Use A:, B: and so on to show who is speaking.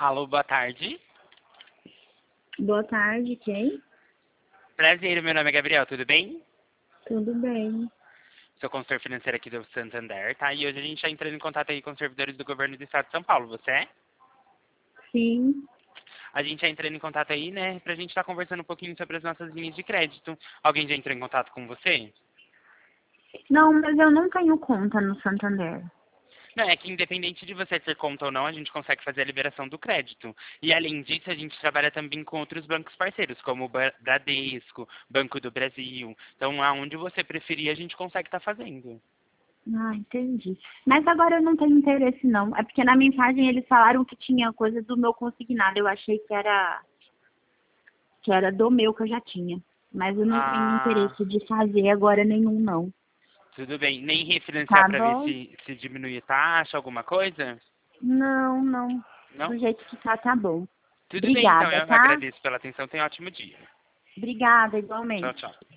A: Alô, boa tarde.
B: Boa tarde, quem?
A: Prazer, meu nome é Gabriel, tudo bem?
B: Tudo bem.
A: Sou consultor financeiro aqui do Santander, tá? E hoje a gente está entrando em contato aí com os servidores do governo do estado de São Paulo, você é?
B: Sim.
A: A gente está entrando em contato aí, né, pra gente estar conversando um pouquinho sobre as nossas linhas de crédito. Alguém já entrou em contato com você?
B: Não, mas eu não tenho conta no Santander.
A: Não, é que independente de você ter conta ou não, a gente consegue fazer a liberação do crédito. E além disso, a gente trabalha também com outros bancos parceiros, como o Bradesco, Banco do Brasil. Então, aonde você preferir, a gente consegue estar fazendo.
B: Ah, entendi. Mas agora eu não tenho interesse, não. É porque na mensagem eles falaram que tinha coisa do meu consignado. Eu achei que era do meu que eu já tinha. Mas eu não tenho
A: Ah,
B: interesse de fazer agora nenhum, não.
A: tudo bem. Nem refinanciar
B: Tá
A: para ver
B: bom?
A: se diminui a taxa, alguma coisa?
B: Não, não.
A: Não?
B: Do jeito que tá bom.
A: Tudo bem, então.
B: Obrigada,
A: Eu
B: tá?
A: agradeço pela atenção. Tenha um ótimo dia.
B: Obrigada,
A: Tchau,
B: igualmente.
A: tchau.